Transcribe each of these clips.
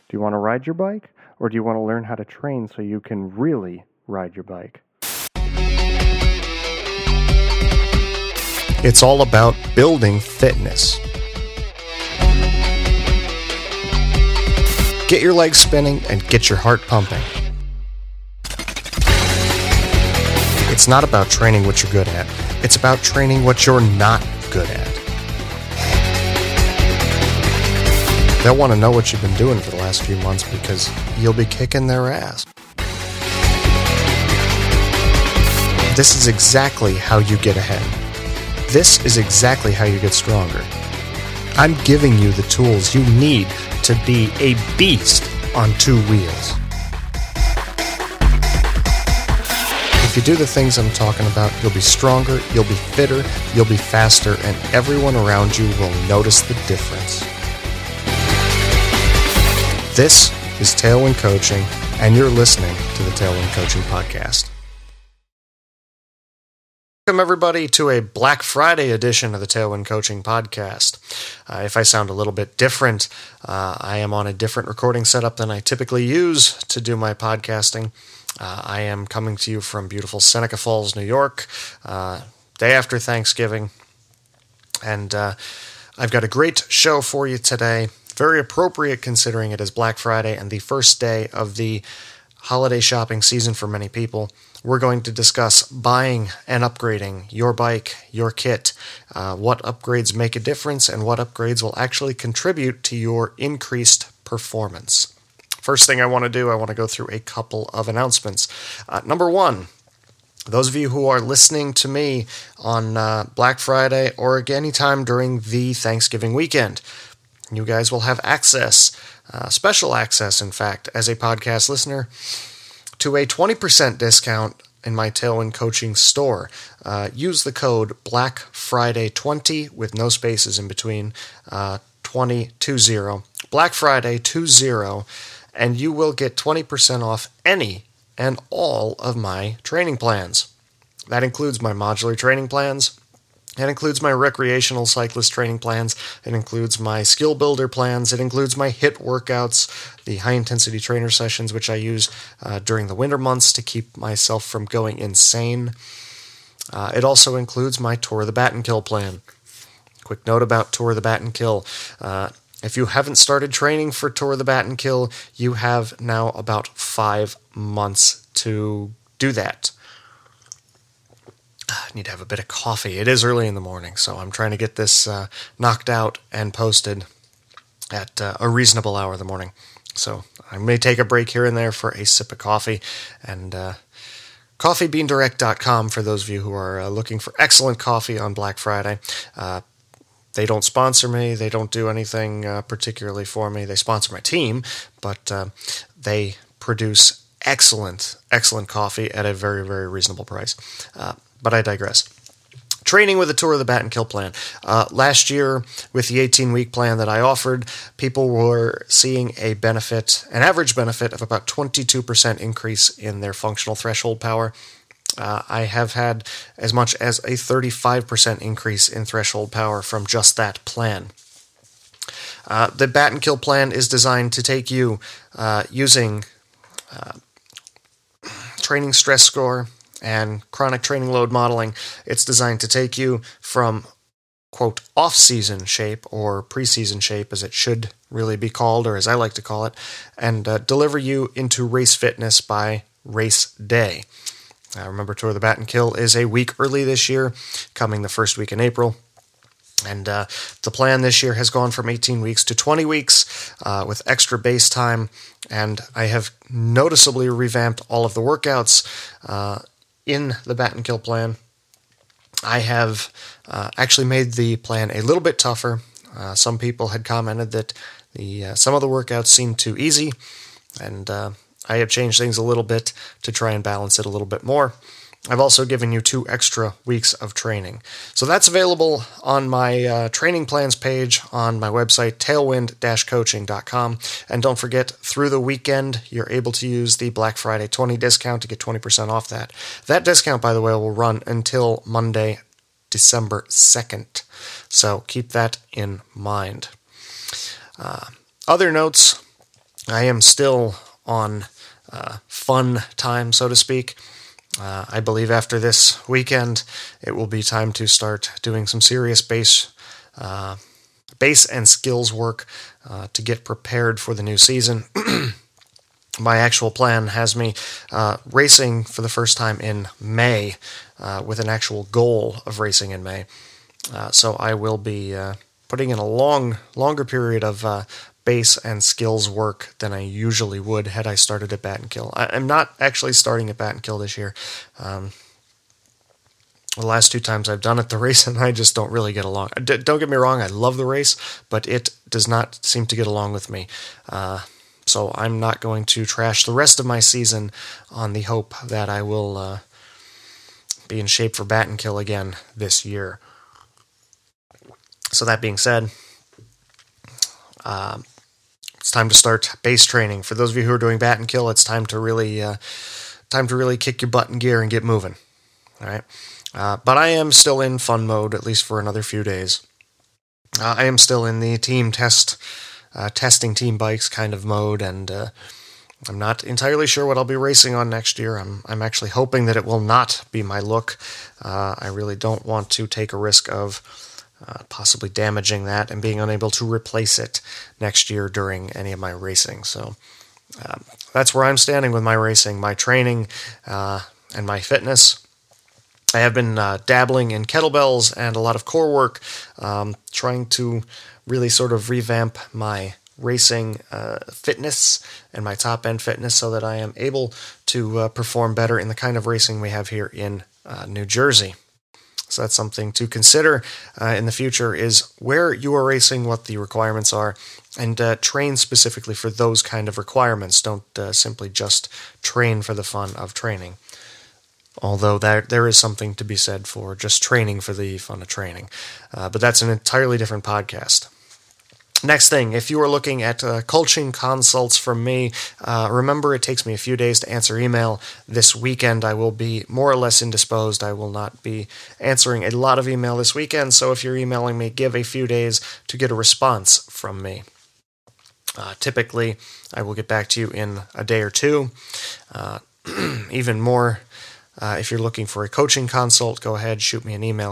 Do you want to ride your bike, or do you want to learn how to train so you can really ride your bike? It's all about building fitness. Get your legs spinning and get your heart pumping. It's not about training what you're good at. It's about training what you're not good at. They'll want to know what you've been doing for the last few months because you'll be kicking their ass. This is exactly how you get ahead. This is exactly how you get stronger. I'm giving you the tools you need to be a beast on two wheels. If you do the things I'm talking about, you'll be stronger, you'll be fitter, you'll be faster, and everyone around you will notice the difference. This is Tailwind Coaching, and you're listening to the Tailwind Coaching Podcast. Welcome, everybody, to a Black Friday edition of the Tailwind Coaching Podcast. If I sound a little bit different, I am on a different recording setup than I typically use to do my podcasting. I am coming to you from beautiful Seneca Falls, New York, day after Thanksgiving, and I've got a great show for you today. Very appropriate considering it is Black Friday and the first day of the holiday shopping season for many people. We're going to discuss buying and upgrading your bike, your kit, what upgrades make a difference, and what upgrades will actually contribute to your increased performance. First thing I want to go through a couple of announcements. Number one, those of you who are listening to me on Black Friday or any time during the Thanksgiving weekend, you guys will have access, special access, in fact, as a podcast listener, to a 20% discount in my Tailwind Coaching store. Use the code BLACKFRIDAY20 with no spaces in between, 2020, Black Friday 20, and you will get 20% off any and all of my training plans. That includes my modular training plans. It includes my recreational cyclist training plans. It includes my skill builder plans. It includes my HIIT workouts, the high-intensity trainer sessions, which I use during the winter months to keep myself from going insane. It also includes my Tour of the Battenkill plan. Quick note about Tour of the Battenkill. If you haven't started training for Tour of the Battenkill, you have now about 5 months to do that. I need to have a bit of coffee. It is early in the morning, so I'm trying to get this knocked out and posted at a reasonable hour in the morning. So I may take a break here and there for a sip of coffee. And coffeebeandirect.com for those of you who are looking for excellent coffee on Black Friday. They don't sponsor me. They don't do anything particularly for me. They sponsor my team, but they produce excellent coffee at a very, very reasonable price. But I digress. Training with the Tour of the Battenkill plan. Last year, with the 18-week plan that I offered, people were seeing an average benefit of about 22% increase in their functional threshold power. I have had as much as a 35% increase in threshold power from just that plan. The Battenkill plan is designed to take you using training stress score and chronic training load modeling. It's designed to take you from, quote, off-season shape, or preseason shape as it should really be called, or as I like to call it, and deliver you into race fitness by race day. Remember, Tour of the Battenkill is a week early this year, coming the first week in April. And the plan this year has gone from 18 weeks to 20 weeks with extra base time, and I have noticeably revamped all of the workouts in the Battenkill plan. I have actually made the plan a little bit tougher. Some people had commented that some of the workouts seemed too easy, and I have changed things a little bit to try and balance it a little bit more. I've also given you 2 extra weeks of training. So that's available on my training plans page on my website, tailwind-coaching.com. And don't forget, through the weekend, you're able to use the Black Friday 20 discount to get 20% off that. That discount, by the way, will run until Monday, December 2nd. So keep that in mind. Other notes. I am still on fun time, so to speak. I believe after this weekend, it will be time to start doing some serious base and skills work to get prepared for the new season. My actual plan has me racing for the first time in May, with an actual goal of racing in May. So I will be putting in a longer period of base and skills work than I usually would had I started at Bat and Kill. I'm not actually starting at Bat and Kill this year. The last 2 times I've done it, the race and I just don't really get along. Don't get me wrong, I love the race, but it does not seem to get along with me. So I'm not going to trash the rest of my season on the hope that I will be in shape for Bat and Kill again this year. So that being said, it's time to start base training. For those of you who are doing Bat and Kill, it's time to really kick your butt in gear and get moving. All right, but I am still in fun mode, at least for another few days. I am still in the team testing team bikes kind of mode, and I'm not entirely sure what I'll be racing on next year. I'm actually hoping that it will not be my look. I really don't want to take a risk of possibly damaging that and being unable to replace it next year during any of my racing. So that's where I'm standing with my racing, my training, and my fitness. I have been dabbling in kettlebells and a lot of core work, trying to really sort of revamp my racing fitness and my top-end fitness so that I am able to perform better in the kind of racing we have here in New Jersey. So that's something to consider in the future, is where you are racing, what the requirements are, and train specifically for those kind of requirements. Don't simply just train for the fun of training. Although there is something to be said for just training for the fun of training. But that's an entirely different podcast. Next thing, if you are looking at coaching consults from me, remember it takes me a few days to answer email. This weekend I will be more or less indisposed. I will not be answering a lot of email this weekend, so if you're emailing me, give a few days to get a response from me. Typically, I will get back to you in a day or two. Even more, if you're looking for a coaching consult, go ahead, shoot me an email,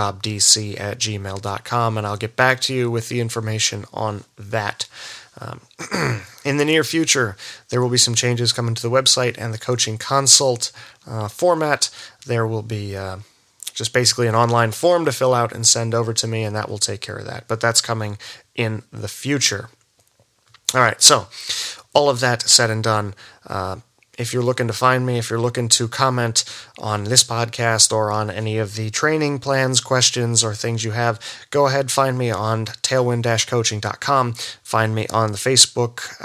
coachrobdc@gmail.com, and I'll get back to you with the information on that. In the near future, there will be some changes coming to the website and the coaching consult format. There will be just basically an online form to fill out and send over to me, and that will take care of that. But that's coming in the future. All right, so all of that said and done, if you're looking to find me, if you're looking to comment on this podcast or on any of the training plans, questions, or things you have, go ahead, find me on tailwind-coaching.com. Find me on the Facebook.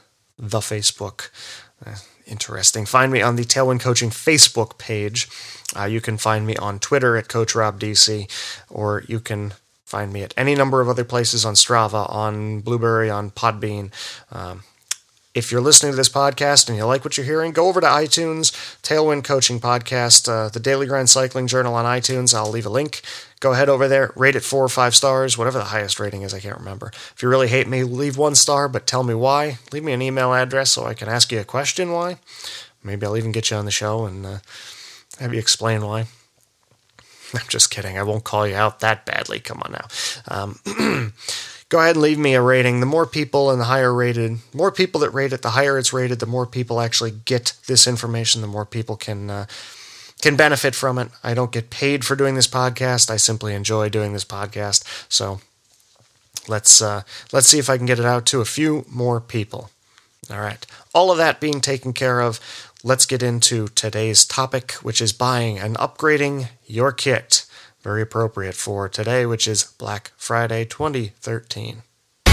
Interesting. Find me on the Tailwind Coaching Facebook page. You can find me on Twitter at CoachRobDC, or you can find me at any number of other places on Strava, on Blueberry, on Podbean. If you're listening to this podcast and you like what you're hearing, go over to iTunes, Tailwind Coaching Podcast, the Daily Grind Cycling Journal on iTunes. I'll leave a link. Go ahead over there, rate it 4 or 5 stars, whatever the highest rating is, I can't remember. If you really hate me, leave 1 star, but tell me why. Leave me an email address so I can ask you a question why. Maybe I'll even get you on the show and have you explain why. I'm just kidding. I won't call you out that badly. Come on now. Go ahead and leave me a rating. The more people and the higher rated, more people that rate it, the higher it's rated, the more people actually get this information, the more people can benefit from it. I don't get paid for doing this podcast. I simply enjoy doing this podcast. So let's see if I can get it out to a few more people. All right. All of that being taken care of, let's get into today's topic, which is buying and upgrading your kit. Very appropriate for today, which is Black Friday 2013.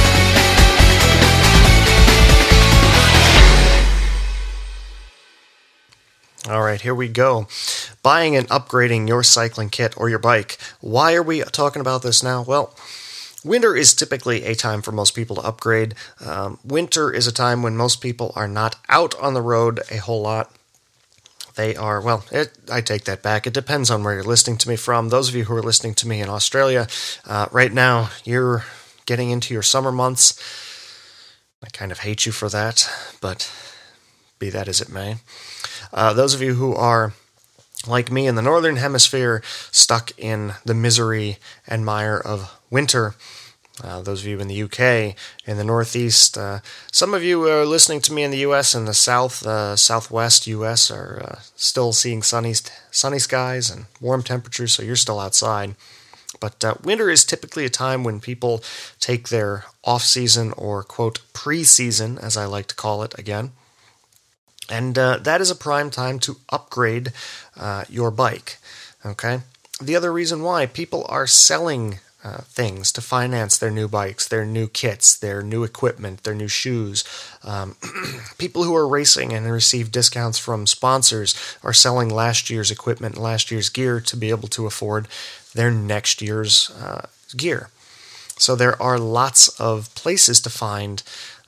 All right, here we go. Buying and upgrading your cycling kit or your bike. Why are we talking about this now? Well, winter is typically a time for most people to upgrade. Winter is a time when most people are not out on the road a whole lot. They are, I take that back. It depends on where you're listening to me from. Those of you who are listening to me in Australia, right now, you're getting into your summer months. I kind of hate you for that, but be that as it may. Those of you who are, like me in the Northern Hemisphere, stuck in the misery and mire of winter, those of you in the UK, in the Northeast, some of you are listening to me in the US and the Southwest US are still seeing sunny skies and warm temperatures, so you're still outside. But winter is typically a time when people take their off-season or, quote, pre-season, as I like to call it again. And that is a prime time to upgrade your bike, okay? The other reason why people are selling things to finance their new bikes, their new kits, their new equipment, their new shoes. People who are racing and receive discounts from sponsors are selling last year's equipment, last year's gear to be able to afford their next year's gear. So there are lots of places to find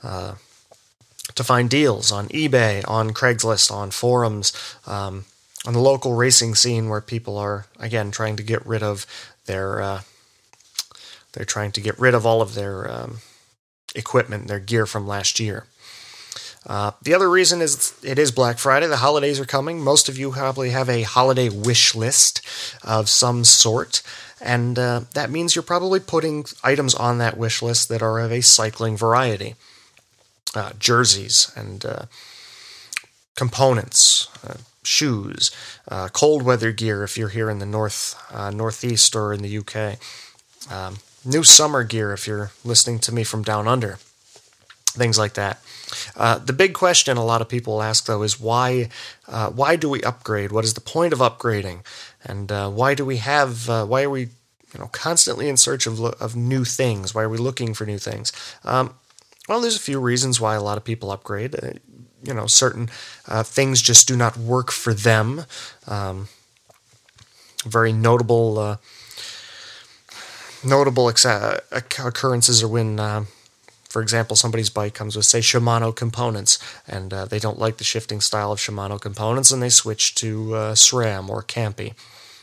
deals on eBay, on Craigslist, on forums, on the local racing scene where people are, again, trying to get rid of their they're trying to get rid of all of their equipment, their gear from last year. The other reason is it is Black Friday. The holidays are coming. Most of you probably have a holiday wish list of some sort, and that means you're probably putting items on that wish list that are of a cycling variety. Jerseys and components, shoes, cold weather gear if you're here in the Northeast or in the UK. New summer gear if you're listening to me from down under. Things like that. The big question a lot of people ask, though, is why do we upgrade? What is the point of upgrading? And why are we constantly in search of new things? Why are we looking for new things? Well, there's a few reasons why a lot of people upgrade. Certain things just do not work for them. Very notable occurrences are when, for example, somebody's bike comes with, say, Shimano components, and they don't like the shifting style of Shimano components, and they switch to SRAM or Campy.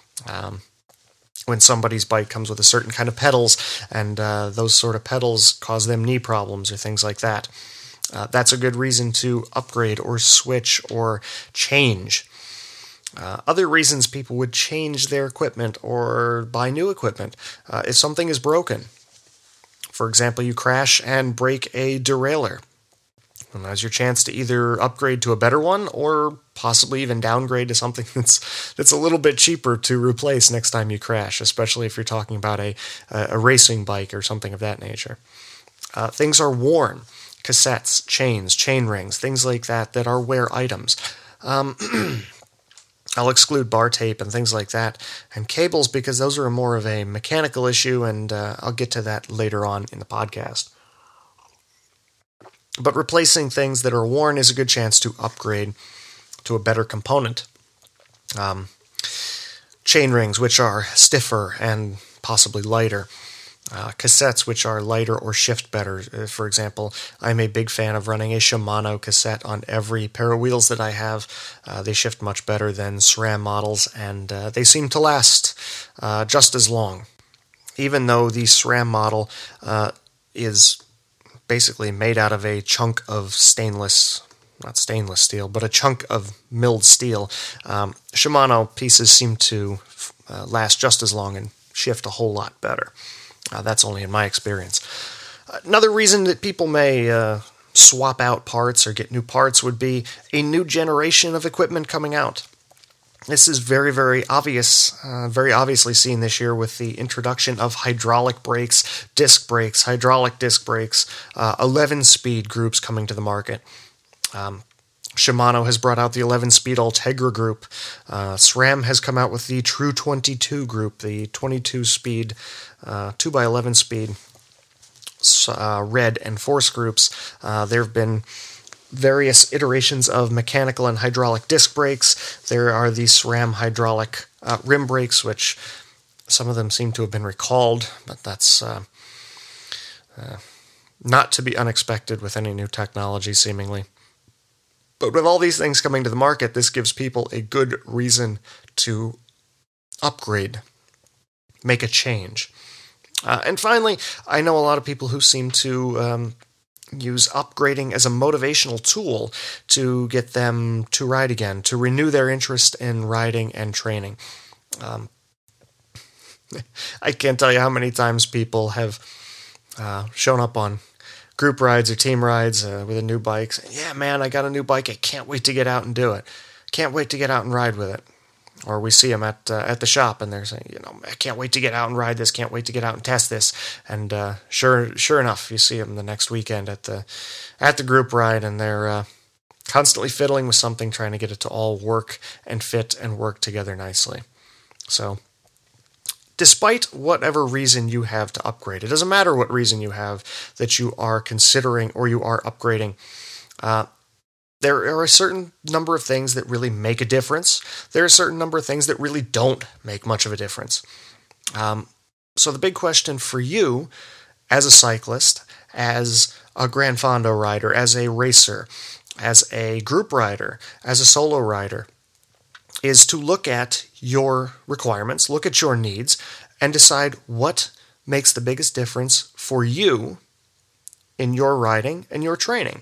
When somebody's bike comes with a certain kind of pedals, and those sort of pedals cause them knee problems or things like that. That's a good reason to upgrade or switch or change. Other reasons people would change their equipment or buy new equipment if something is broken. For example, you crash and break a derailleur. And that's your chance to either upgrade to a better one or possibly even downgrade to something that's a little bit cheaper to replace next time you crash, especially if you're talking about a racing bike or something of that nature. Things are worn. Cassettes, chains, chain rings, things like that are wear items. I'll exclude bar tape and things like that, and cables, because those are more of a mechanical issue, and I'll get to that later on in the podcast. But replacing things that are worn is a good chance to upgrade to a better component. Chain rings, which are stiffer and possibly lighter. Cassettes, which are lighter or shift better. For example, I'm a big fan of running a Shimano cassette on every pair of wheels that I have. They shift much better than SRAM models, and they seem to last just as long. Even though the SRAM model is basically made out of a chunk of not stainless steel, but a chunk of milled steel, Shimano pieces seem to last just as long and shift a whole lot better. That's only in my experience. Another reason that people may swap out parts or get new parts would be a new generation of equipment coming out. This is very, very obvious, very obviously seen this year with the introduction of hydraulic brakes, disc brakes, hydraulic disc brakes, 11-speed groups coming to the market. Shimano has brought out the 11-speed Ultegra group. SRAM has come out with the True 22 group, the 22-speed 2x11 speed red and force groups. There have been various iterations of mechanical and hydraulic disc brakes. There are the SRAM hydraulic rim brakes, which some of them seem to have been recalled, but that's not to be unexpected with any new technology, seemingly. But with all these things coming to the market, this gives people a good reason to upgrade, make a change. And finally, I know a lot of people who seem to use upgrading as a motivational tool to get them to ride again, to renew their interest in riding and training. I can't tell you how many times people have shown up on group rides or team rides with a new bike, saying, "Yeah, man, I got a new bike. I can't wait to get out and do it. Can't wait to get out and ride with it." Or we see them at the shop, and they're saying, "I can't wait to get out and ride this. Can't wait to get out and test this." And sure enough, you see them the next weekend at the group ride, and they're constantly fiddling with something, trying to get it to all work and fit and work together nicely. So, despite whatever reason you have to upgrade, it doesn't matter what reason you have that you are considering or you are upgrading. There are a certain number of things that really make a difference. There are a certain number of things that really don't make much of a difference. So the big question for you as a cyclist, as a Gran Fondo rider, as a racer, as a group rider, as a solo rider, is to look at your requirements, look at your needs, and decide what makes the biggest difference for you in your riding and your training.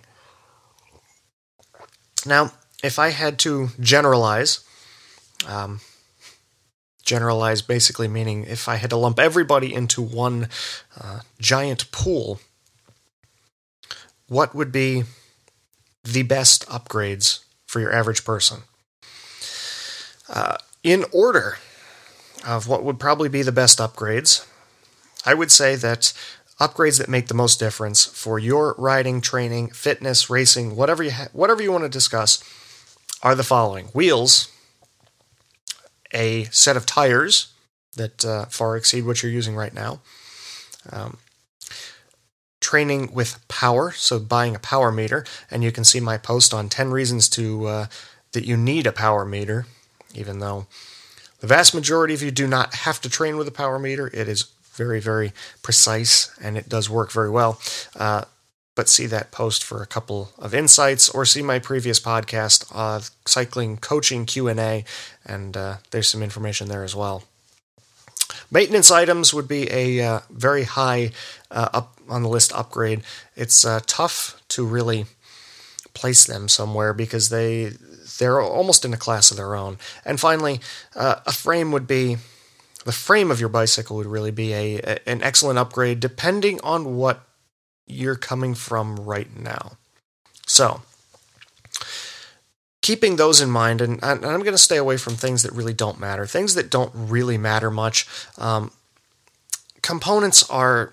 Now, if I had to generalize basically meaning if I had to lump everybody into one giant pool, what would be the best upgrades for your average person? In order of what would probably be the best upgrades, I would say that upgrades that make the most difference for your riding, training, fitness, racing, whatever you want to discuss, are the following: wheels, a set of tires that far exceed what you're using right now, training with power, so buying a power meter, and you can see my post on 10 reasons that you need a power meter, even though the vast majority of you do not have to train with a power meter. It is very, very precise, and it does work very well. But see that post for a couple of insights, or see my previous podcast, Cycling Coaching Q&A, and there's some information there as well. Maintenance items would be a very high up on the list upgrade. It's tough to really place them somewhere because they're almost in a class of their own. And finally, a frame would be... the frame of your bicycle would really be an excellent upgrade depending on what you're coming from right now. So, keeping those in mind, and I'm going to stay away from things that really don't matter, things that don't really matter much. Components are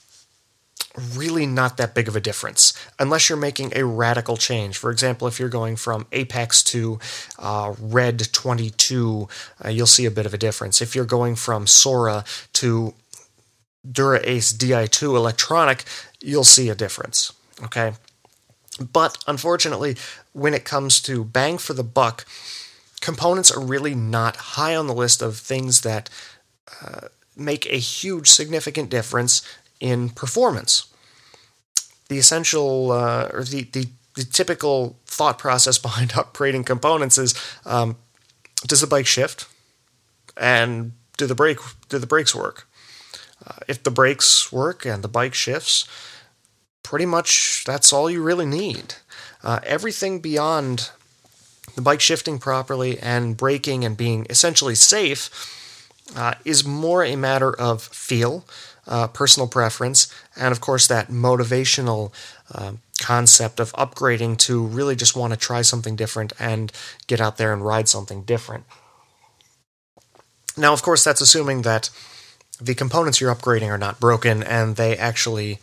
really not that big of a difference unless you're making a radical change. For example, if you're going from Apex to Red 22, you'll see a bit of a difference. If you're going from Sora to Dura-Ace Di2 electronic, you'll see a difference. Okay? But unfortunately, when it comes to bang for the buck, components are really not high on the list of things that make a huge, significant difference in performance. The essential, or the typical thought process behind upgrading components is, does the bike shift? And do the brakes work? If the brakes work and the bike shifts, pretty much that's all you really need. Everything beyond the bike shifting properly and braking and being essentially safe is more a matter of feel, personal preference, and of course that motivational concept of upgrading to really just want to try something different and get out there and ride something different. Now, of course, that's assuming that the components you're upgrading are not broken and they actually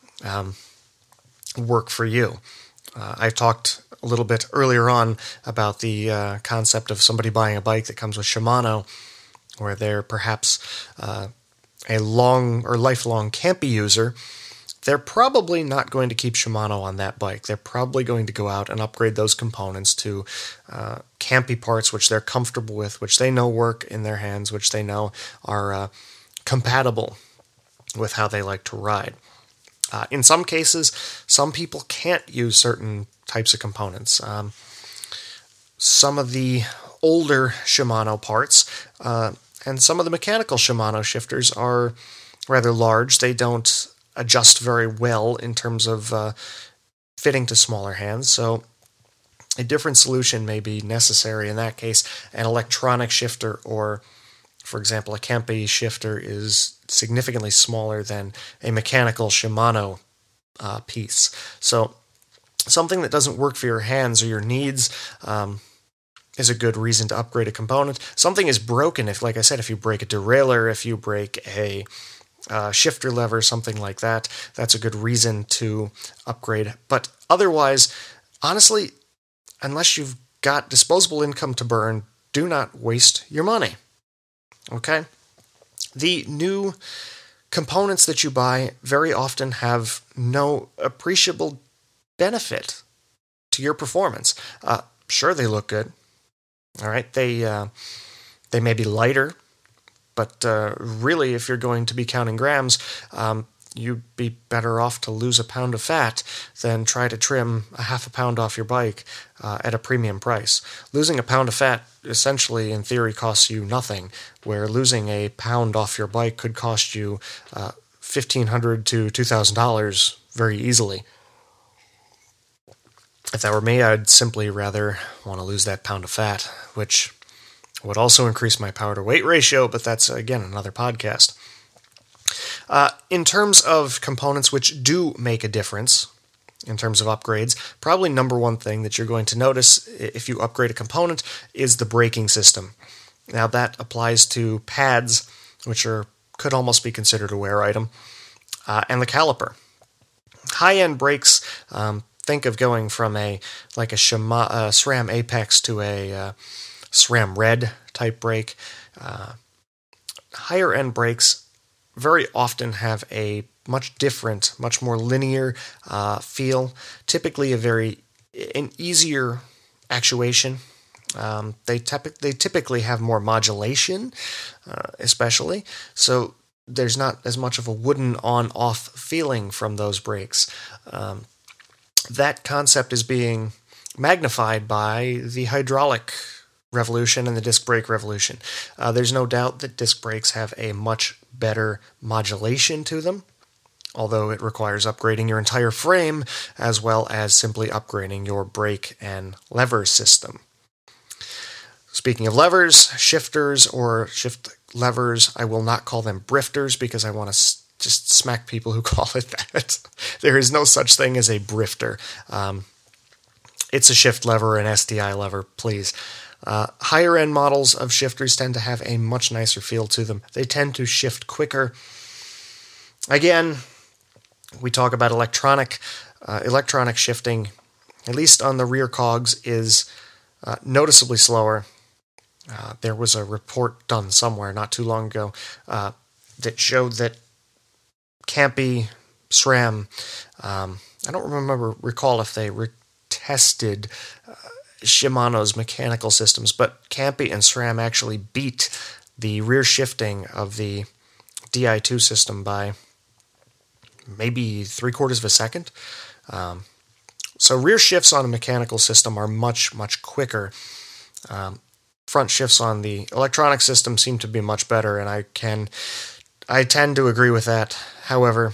work for you. I talked a little bit earlier on about the concept of somebody buying a bike that comes with Shimano, where they're perhaps a long or lifelong Campy user. They're probably not going to keep Shimano on that bike. They're probably going to go out and upgrade those components to Campy parts, which they're comfortable with, which they know work in their hands, which they know are compatible with how they like to ride. In some cases, some people can't use certain types of components. Some of the older Shimano parts and some of the mechanical Shimano shifters are rather large. They don't adjust very well in terms of fitting to smaller hands. So a different solution may be necessary. In that case, an electronic shifter, or for example, a Kempe shifter, is significantly smaller than a mechanical Shimano piece. So something that doesn't work for your hands or your needs is a good reason to upgrade a component. Something is broken if, like I said, if you break a derailleur, if you break a shifter lever, something like that, that's a good reason to upgrade. But otherwise, honestly, unless you've got disposable income to burn, do not waste your money. Okay? The new components that you buy very often have no appreciable benefit to your performance. Sure, they look good. All right, they may be lighter, but really, if you're going to be counting grams, you'd be better off to lose a pound of fat than try to trim a half a pound off your bike at a premium price. Losing a pound of fat essentially, in theory, costs you nothing, where losing a pound off your bike could cost you $1,500 to $2,000 very easily. If that were me, I'd simply rather want to lose that pound of fat, which would also increase my power to weight ratio, but that's, again, another podcast. In terms of components which do make a difference, in terms of upgrades, probably number one thing that you're going to notice if you upgrade a component is the braking system. Now, that applies to pads, which could almost be considered a wear item, and the caliper. High-end brakes, think of going from a SRAM Apex to a SRAM Red type brake. Higher end brakes very often have a much different, much more linear feel. Typically an easier actuation. They typically have more modulation, especially. So there's not as much of a wooden on-off feeling from those brakes. That concept is being magnified by the hydraulic revolution and the disc brake revolution. There's no doubt that disc brakes have a much better modulation to them, although it requires upgrading your entire frame as well as simply upgrading your brake and lever system. Speaking of levers, shifters or shift levers, I will not call them brifters because I want to just smack people who call it that. There is no such thing as a brifter. It's a shift lever, an STI lever, please. Higher end models of shifters tend to have a much nicer feel to them. They tend to shift quicker. Again, we talk about electronic shifting, at least on the rear cogs, is noticeably slower. There was a report done somewhere not too long ago that showed that Kempe, SRAM, I don't recall if they tested Shimano's mechanical systems, but Kempe and SRAM actually beat the rear shifting of the Di2 system by maybe 3/4 of a second. So rear shifts on a mechanical system are much, much quicker. Front shifts on the electronic system seem to be much better, and I tend to agree with that. However,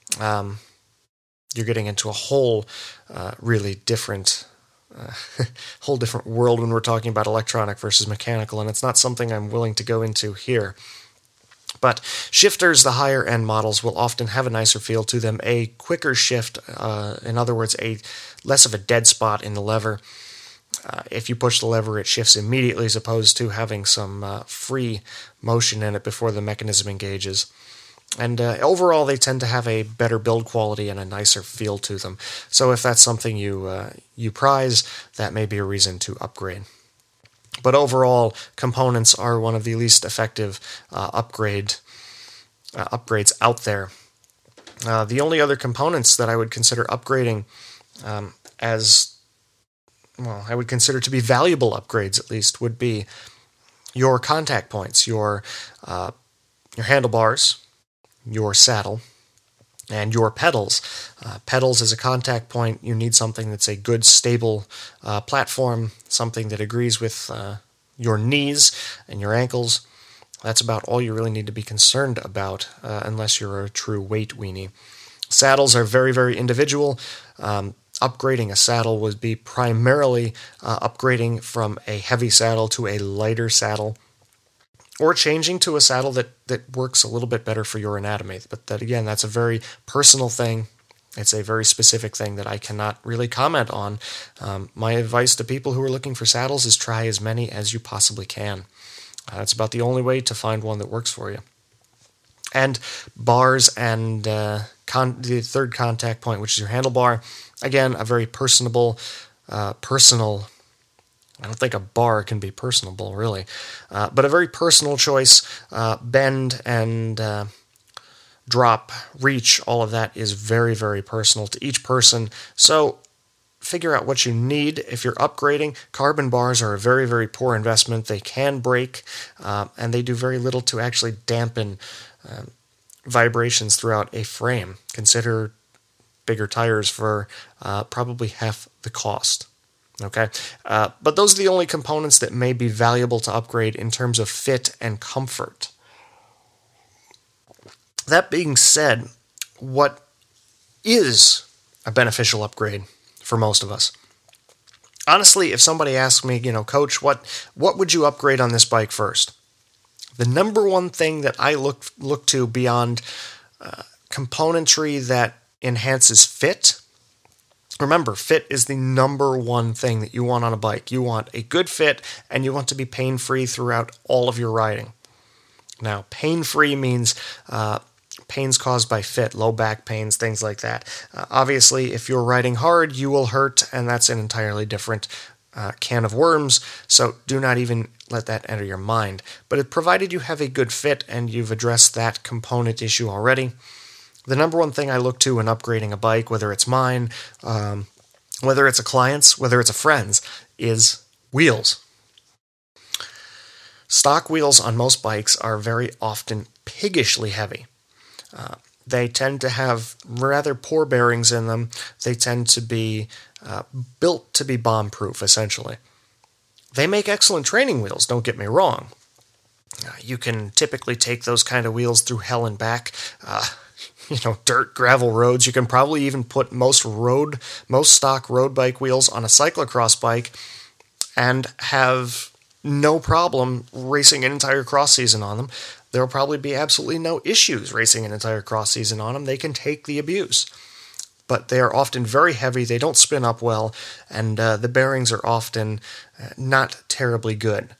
you're getting into a whole really different world when we're talking about electronic versus mechanical, and it's not something I'm willing to go into here. But shifters, the higher end models, will often have a nicer feel to them, a quicker shift, in other words, a less of a dead spot in the lever. If you push the lever, it shifts immediately as opposed to having some free motion in it before the mechanism engages. And overall, they tend to have a better build quality and a nicer feel to them. So if that's something you prize, that may be a reason to upgrade. But overall, components are one of the least effective upgrades out there. The only other components that I would consider upgrading I would consider to be valuable upgrades at least, would be your contact points, your handlebars, your saddle, and your pedals. Pedals as a contact point, you need something that's a good, stable platform, something that agrees with your knees and your ankles. That's about all you really need to be concerned about, unless you're a true weight weenie. Saddles are very, very individual. Upgrading a saddle would be primarily upgrading from a heavy saddle to a lighter saddle, or changing to a saddle that works a little bit better for your anatomy. But that, again, that's a very personal thing. It's a very specific thing that I cannot really comment on. My advice to people who are looking for saddles is try as many as you possibly can. That's about the only way to find one that works for you. And bars and the third contact point, which is your handlebar, again, a very personal. I don't think a bar can be personable, really, but a very personal choice. Bend and drop, reach, all of that is very, very personal to each person. So figure out what you need. If you're upgrading, carbon bars are a very, very poor investment. They can break, and they do very little to actually dampen vibrations throughout a frame. Consider bigger tires for probably half the cost. Okay, but those are the only components that may be valuable to upgrade in terms of fit and comfort. That being said, what is a beneficial upgrade for most of us? Honestly, if somebody asks me, Coach, what would you upgrade on this bike first? The number one thing that I look to beyond componentry that enhances fit. Remember, fit is the number one thing that you want on a bike. You want a good fit, and you want to be pain-free throughout all of your riding. Now, pain-free means pains caused by fit, low back pains, things like that. Obviously, if you're riding hard, you will hurt, and that's an entirely different can of worms, so do not even let that enter your mind. But provided you have a good fit and you've addressed that component issue already, the number one thing I look to when upgrading a bike, whether it's mine, whether it's a client's, whether it's a friend's, is wheels. Stock wheels on most bikes are very often piggishly heavy. They tend to have rather poor bearings in them. They tend to be built to be bomb-proof, essentially. They make excellent training wheels, don't get me wrong. You can typically take those kind of wheels through hell and back. Dirt, gravel roads. You can probably even put most stock road bike wheels on a cyclocross bike and have no problem racing an entire cross season on them. There will probably be absolutely no issues racing an entire cross season on them. They can take the abuse. But they are often very heavy, they don't spin up well, and the bearings are often not terribly good.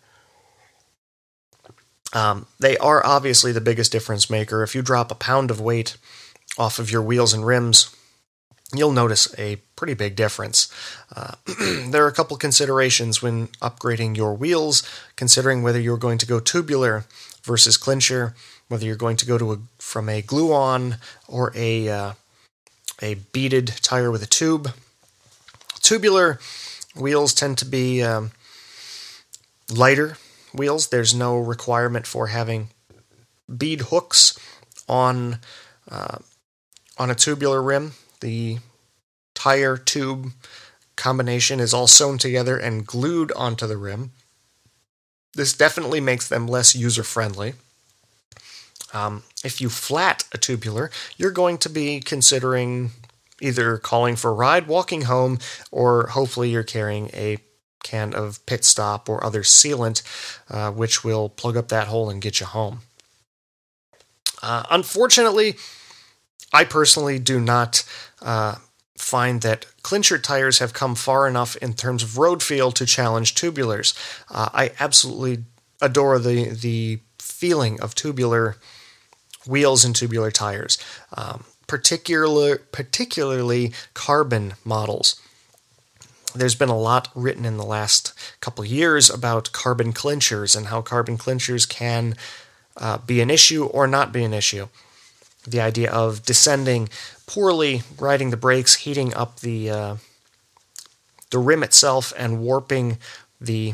They are obviously the biggest difference maker. If you drop a pound of weight off of your wheels and rims, you'll notice a pretty big difference. There are a couple considerations when upgrading your wheels, considering whether you're going to go tubular versus clincher, whether you're going to go from a glue-on or a beaded tire with a tube. Tubular wheels tend to be lighter wheels. There's no requirement for having bead hooks on a tubular rim. The tire tube combination is all sewn together and glued onto the rim. This definitely makes them less user-friendly. If you flat a tubular, you're going to be considering either calling for a ride, walking home, or hopefully you're carrying a can of pit stop or other sealant, which will plug up that hole and get you home. Unfortunately, I personally do not find that clincher tires have come far enough in terms of road feel to challenge tubulars. I absolutely adore the feeling of tubular wheels and tubular tires, particularly carbon models. There's been a lot written in the last couple years about carbon clinchers and how carbon clinchers can be an issue or not be an issue. The idea of descending poorly, riding the brakes, heating up the rim itself, and warping the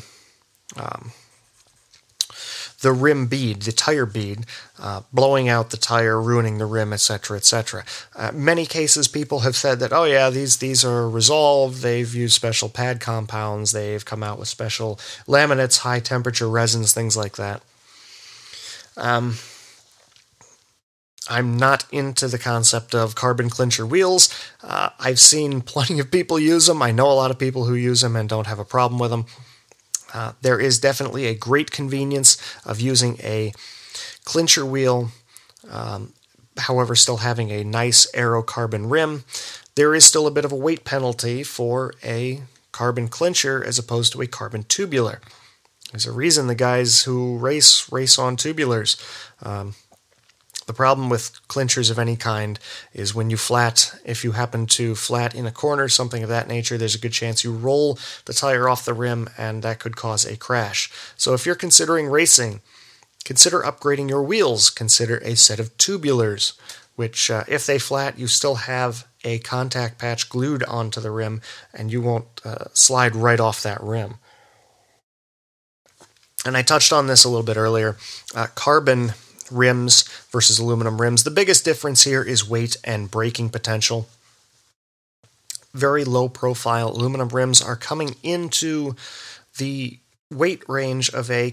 rim bead, the tire bead, blowing out the tire, ruining the rim, etc., etc. Many cases, people have said that, oh yeah, these are resolved. They've used special pad compounds. They've come out with special laminates, high temperature resins, things like that. I'm not into the concept of carbon clincher wheels. I've seen plenty of people use them. I know a lot of people who use them and don't have a problem with them. There is definitely a great convenience of using a clincher wheel, however, still having a nice aerocarbon rim. There is still a bit of a weight penalty for a carbon clincher as opposed to a carbon tubular. There's a reason the guys who race on tubulars. The problem with clinchers of any kind is when you flat, if you happen to flat in a corner, something of that nature, there's a good chance you roll the tire off the rim and that could cause a crash. So if you're considering racing, consider upgrading your wheels. Consider a set of tubulars, which if they flat, you still have a contact patch glued onto the rim and you won't slide right off that rim. And I touched on this a little bit earlier. Carbon rims versus aluminum rims. The biggest difference here is weight and braking potential. Very low profile aluminum rims are coming into the weight range of a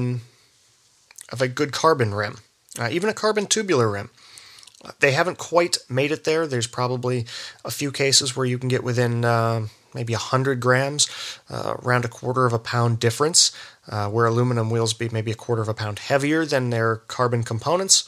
good carbon rim, even a carbon tubular rim. They haven't quite made it there. There's probably a few cases where you can get within maybe 100 grams, around a quarter of a pound difference, where aluminum wheels be maybe a quarter of a pound heavier than their carbon components,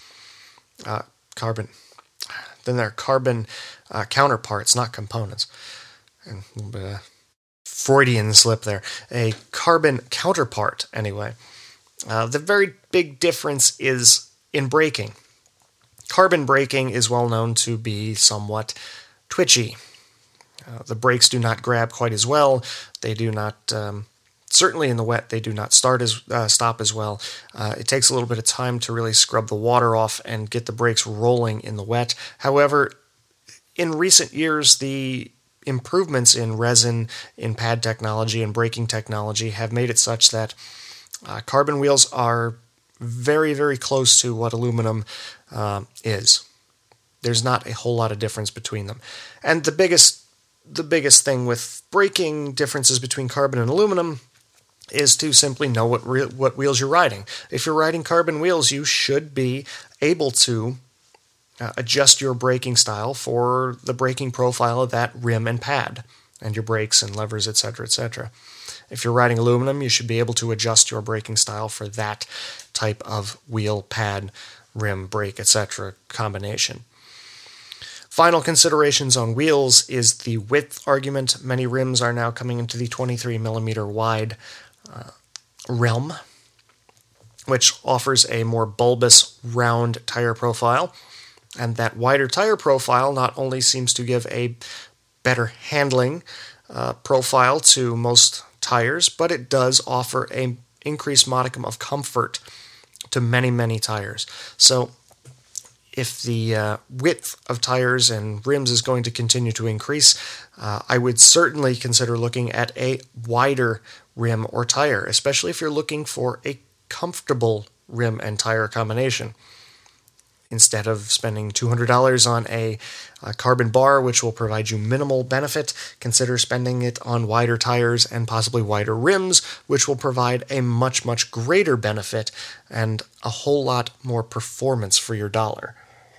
than their carbon counterparts, not components. And Freudian slip there. A carbon counterpart, anyway. The very big difference is in braking. Carbon braking is well known to be somewhat twitchy. The brakes do not grab quite as well. They do not, certainly in the wet, they do not stop as well. It takes a little bit of time to really scrub the water off and get the brakes rolling in the wet. However, in recent years, the improvements in resin, in pad technology, and braking technology have made it such that carbon wheels are very, very close to what aluminum is. There's not a whole lot of difference between them. And the biggest thing with braking differences between carbon and aluminum is to simply know what wheels you're riding. If you're riding carbon wheels, you should be able to adjust your braking style for the braking profile of that rim and pad, and your brakes and levers, etc., etc. If you're riding aluminum, you should be able to adjust your braking style for that type of wheel, pad, rim, brake, etc. combination. Final considerations on wheels is the width argument. Many rims are now coming into the 23 millimeter wide realm, which offers a more bulbous, round tire profile. And that wider tire profile not only seems to give a better handling profile to most tires, but it does offer an increased modicum of comfort to many, many tires. So if the width of tires and rims is going to continue to increase, I would certainly consider looking at a wider rim or tire, especially if you're looking for a comfortable rim and tire combination. Instead of spending $200 on a carbon bar, which will provide you minimal benefit, consider spending it on wider tires and possibly wider rims, which will provide a much, much greater benefit and a whole lot more performance for your dollar.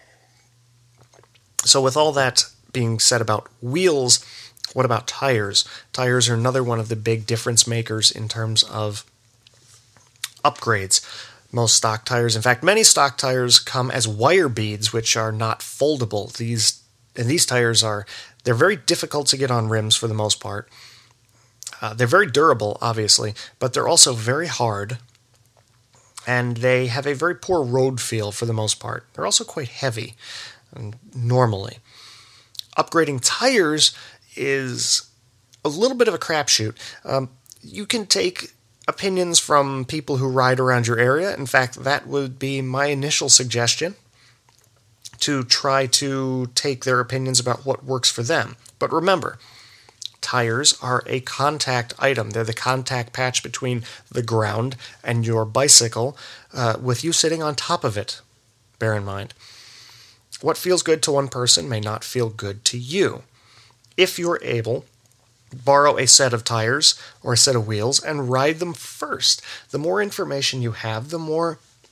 So with all that being said about wheels, what about tires? Tires are another one of the big difference makers in terms of upgrades. Most stock tires, in fact, many stock tires come as wire beads, which are not foldable. These tires they're very difficult to get on rims for the most part. They're very durable, obviously, but they're also very hard, and they have a very poor road feel for the most part. They're also quite heavy, normally. Upgrading tires is a little bit of a crapshoot. You can take opinions from people who ride around your area. In fact, that would be my initial suggestion, to try to take their opinions about what works for them. But remember, tires are a contact item. They're the contact patch between the ground and your bicycle, with you sitting on top of it. Bear in mind. What feels good to one person may not feel good to you. If you're able, borrow a set of tires or a set of wheels and ride them first. The more information you have, the more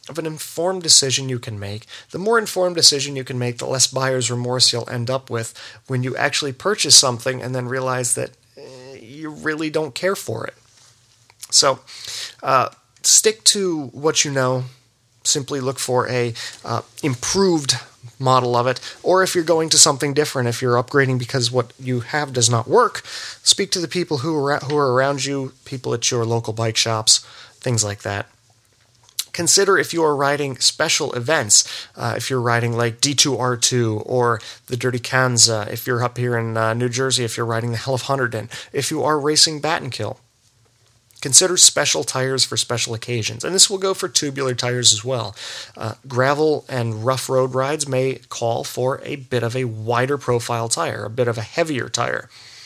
of an informed decision you can make. The more informed decision you can make, the less buyer's remorse you'll end up with when you actually purchase something and then realize that you really don't care for it. So stick to what you know. Simply look for a improved model of it, or if you're going to something different, if you're upgrading because what you have does not work, speak to the people who are around you, people at your local bike shops, things like that. Consider if you are riding special events, if you're riding like D2R2 or the Dirty Kanza, if you're up here in New Jersey, if you're riding the Hell of Hunterdon, if you are racing Battenkill. Consider special tires for special occasions, and this will go for tubular tires as well. Gravel and rough road rides may call for a bit of a wider profile tire, a bit of a heavier tire.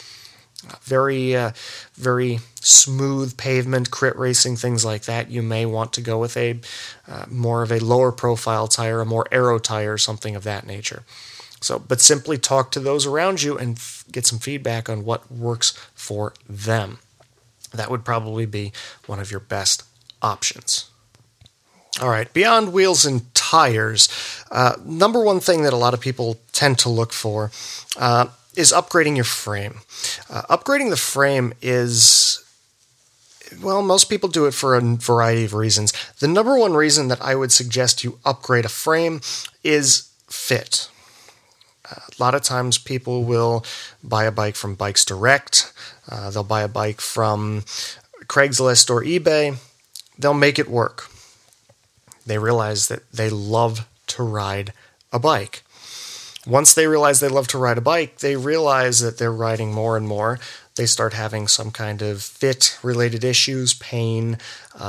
Very smooth pavement, crit racing, things like that. You may want to go with a more of a lower profile tire, a more aero tire, something of that nature. So, but simply talk to those around you and get some feedback on what works for them. That would probably be one of your best options. All right, beyond wheels and tires, number one thing that a lot of people tend to look for is upgrading your frame. Upgrading the frame is, well, most people do it for a variety of reasons. The number one reason that I would suggest you upgrade a frame is fit. A lot of times people will buy a bike from Bikes Direct. They'll buy a bike from Craigslist or eBay. They'll make it work. They realize that they love to ride a bike. Once they realize they love to ride a bike, they realize that they're riding more and more. They start having some kind of fit-related issues, pain,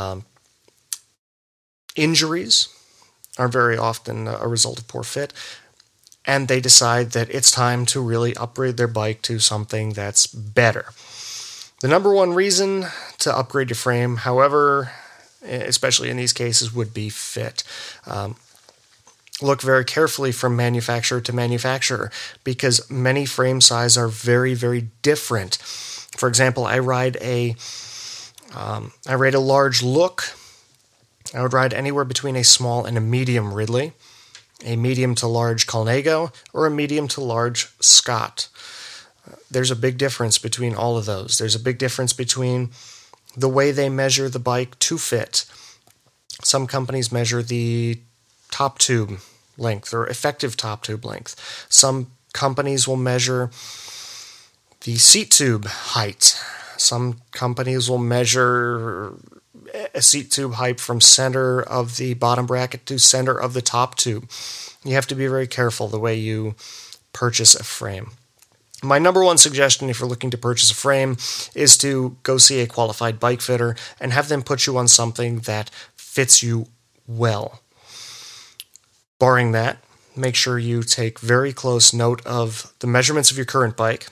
injuries are very often a result of poor fit. And they decide that it's time to really upgrade their bike to something that's better. The number one reason to upgrade your frame, however, especially in these cases, would be fit. Look very carefully from manufacturer to manufacturer because many frame sizes are very, very different. For example, I ride a large Look. I would ride anywhere between a small and a medium Ridley, a medium to large Colnago, or a medium to large Scott. There's a big difference between all of those. There's a big difference between the way they measure the bike to fit. Some companies measure the top tube length or effective top tube length. Some companies will measure the seat tube height. Some companies will measure a seat tube height from center of the bottom bracket to center of the top tube. You have to be very careful the way you purchase a frame. My number one suggestion if you're looking to purchase a frame is to go see a qualified bike fitter and have them put you on something that fits you well. Barring that, make sure you take very close note of the measurements of your current bike.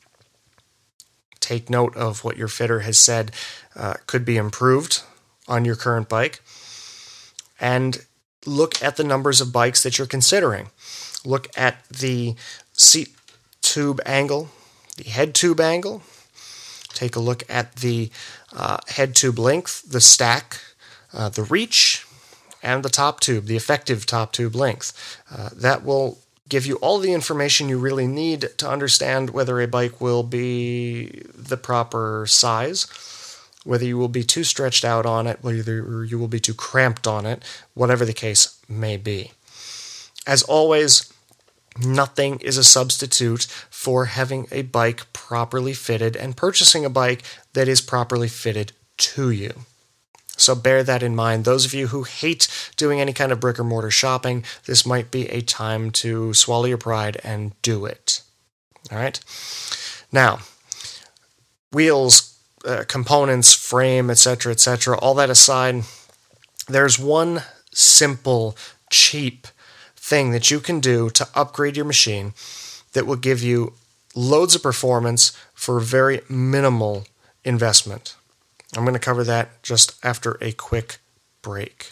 Take note of what your fitter has said could be improved on your current bike. And look at the numbers of bikes that you're considering. Look at the seat tube angle, the head tube angle. Take a look at the head tube length, the stack, the reach, and the top tube, the effective top tube length. That will give you all the information you really need to understand whether a bike will be the proper size, whether you will be too stretched out on it, whether you will be too cramped on it, whatever the case may be. As always, nothing is a substitute for having a bike properly fitted and purchasing a bike that is properly fitted to you. So bear that in mind. Those of you who hate doing any kind of brick or mortar shopping, this might be a time to swallow your pride and do it. All right? Now, wheels, components, frame, etc., all that aside, there's one simple, cheap thing that you can do to upgrade your machine that will give you loads of performance for very minimal investment. I'm going to cover that just after a quick break.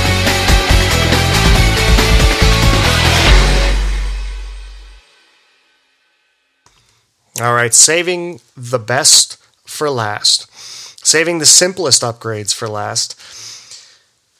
All right, saving the best for last. Saving the simplest upgrades for last.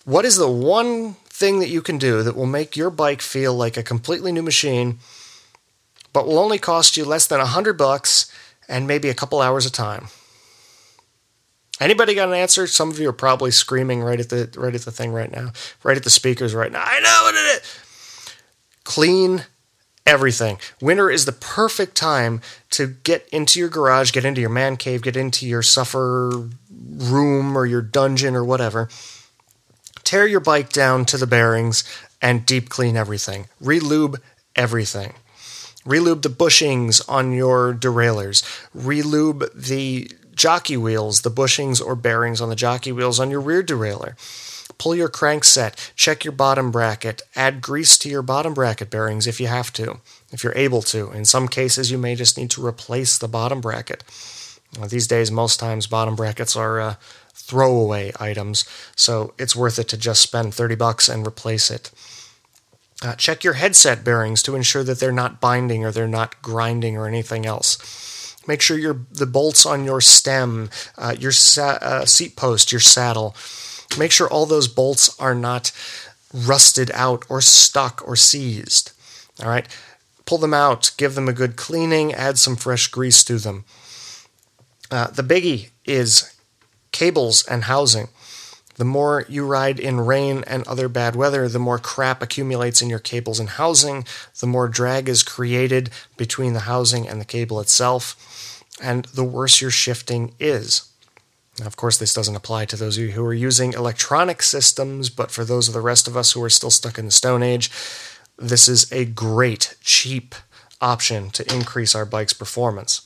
What is the one thing that you can do that will make your bike feel like a completely new machine, but will only cost you less than $100 and maybe a couple hours of time? Anybody got an answer? Some of you are probably screaming right at the thing right now, right at the speakers right now. I know what it is. Clean everything. Winter is the perfect time to get into your garage, get into your man cave, get into your suffer room or your dungeon or whatever. Tear your bike down to the bearings and deep clean everything. Relube everything. Relube the bushings on your derailleurs. Relube the jockey wheels, the bushings or bearings on the jockey wheels on your rear derailleur. Pull your crankset, check your bottom bracket, add grease to your bottom bracket bearings if you have to, if you're able to. In some cases, you may just need to replace the bottom bracket. These days, most times, bottom brackets are throwaway items, so it's worth it to just spend $30 and replace it. Check your headset bearings to ensure that they're not binding or they're not grinding or anything else. Make sure the bolts on your stem, your seat post, your saddle, make sure all those bolts are not rusted out or stuck or seized. All right, pull them out, give them a good cleaning, add some fresh grease to them. The biggie is cables and housing. The more you ride in rain and other bad weather, the more crap accumulates in your cables and housing, the more drag is created between the housing and the cable itself, and the worse your shifting is. Now, of course, this doesn't apply to those of you who are using electronic systems, but for those of the rest of us who are still stuck in the Stone Age, this is a great, cheap option to increase our bike's performance.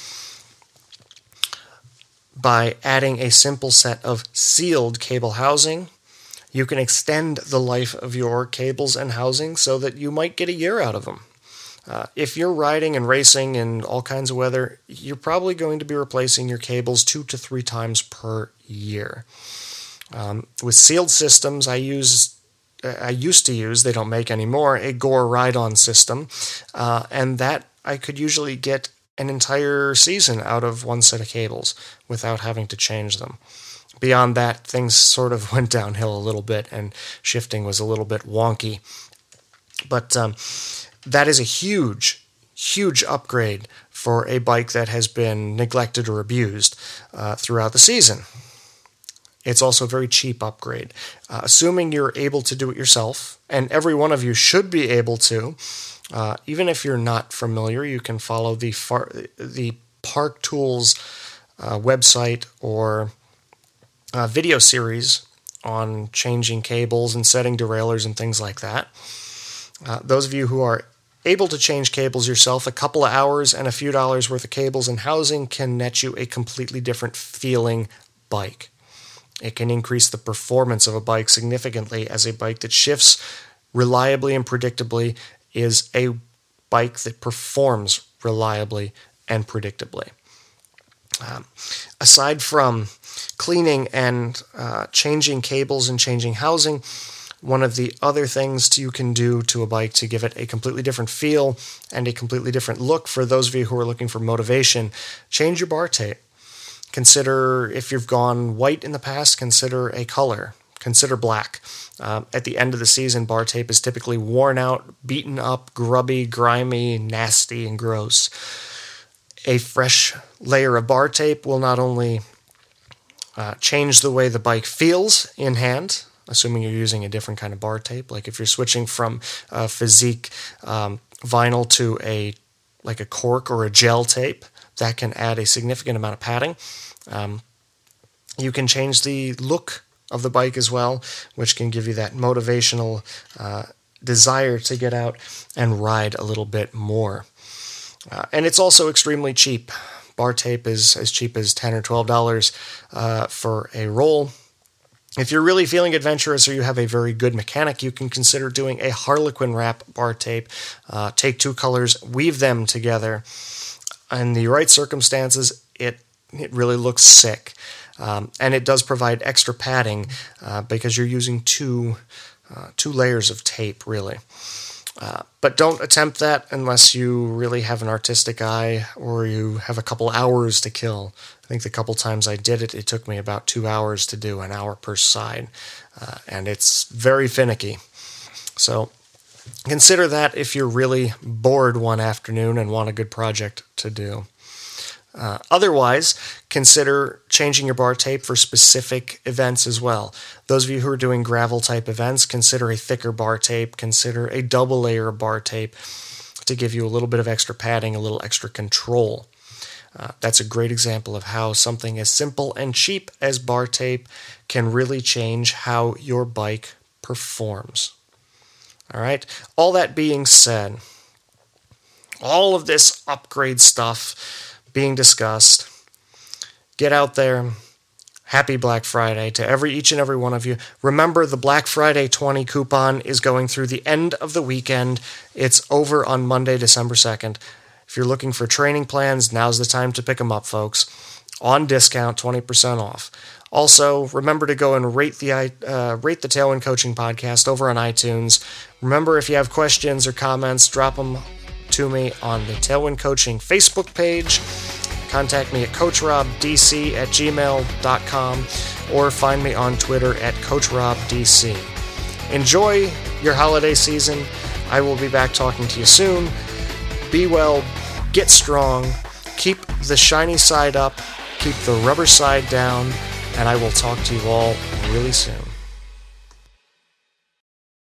By adding a simple set of sealed cable housing, you can extend the life of your cables and housing so that you might get a year out of them. If you're riding and racing in all kinds of weather, you're probably going to be replacing your cables 2 to 3 times per year. With sealed systems, I used to use, they don't make anymore, a Gore ride-on system, and that I could usually get an entire season out of one set of cables without having to change them. Beyond that, things sort of went downhill a little bit, and shifting was a little bit wonky. But that is a huge, huge upgrade for a bike that has been neglected or abused throughout the season. It's also a very cheap upgrade. Assuming you're able to do it yourself, and every one of you should be able to, even if you're not familiar, you can follow the Park Tools website or video series on changing cables and setting derailleurs and things like that. Those of you who are able to change cables yourself, a couple of hours and a few dollars worth of cables and housing can net you a completely different feeling bike. It can increase the performance of a bike significantly, as a bike that shifts reliably and predictably is a bike that performs reliably and predictably. Aside from cleaning and changing cables and changing housing, one of the other things you can do to a bike to give it a completely different feel and a completely different look, for those of you who are looking for motivation, change your bar tape. Consider, if you've gone white in the past, consider a color. Consider black. At the end of the season, bar tape is typically worn out, beaten up, grubby, grimy, nasty, and gross. A fresh layer of bar tape will not only change the way the bike feels in hand, assuming you're using a different kind of bar tape, like if you're switching from physique vinyl to a cork or a gel tape, that can add a significant amount of padding. You can change the look of the bike as well, which can give you that motivational desire to get out and ride a little bit more. And it's also extremely cheap. Bar tape is as cheap as $10 or $12 for a roll. If you're really feeling adventurous or you have a very good mechanic, you can consider doing a Harlequin wrap bar tape. Take 2 colors, weave them together. In the right circumstances, it really looks sick. And it does provide extra padding because you're using two layers of tape, really. But don't attempt that unless you really have an artistic eye or you have a couple hours to kill. I think the couple times I did it, it took me about 2 hours to do, an hour per side. And it's very finicky. So consider that if you're really bored one afternoon and want a good project to do. Otherwise, consider changing your bar tape for specific events as well. Those of you who are doing gravel type events, consider a thicker bar tape, consider a double layer of bar tape to give you a little bit of extra padding, a little extra control. That's a great example of how something as simple and cheap as bar tape can really change how your bike performs. All right, all that being said, all of this upgrade stuff being discussed, get out there. Happy Black Friday to each and every one of you. Remember, the Black Friday 20 coupon is going through the end of the weekend. It's over on Monday, December 2nd. If you're looking for training plans, now's the time to pick them up, folks. On discount, 20% off. Also, remember to go and rate the Tailwind Coaching Podcast over on iTunes. Remember, if you have questions or comments, drop them to me on the Tailwind Coaching Facebook page. Contact me at coachrobdc@gmail.com or find me on Twitter at coachrobdc. Enjoy your holiday season. I will be back talking to you soon. Be well, get strong, keep the shiny side up, keep the rubber side down, and I will talk to you all really soon.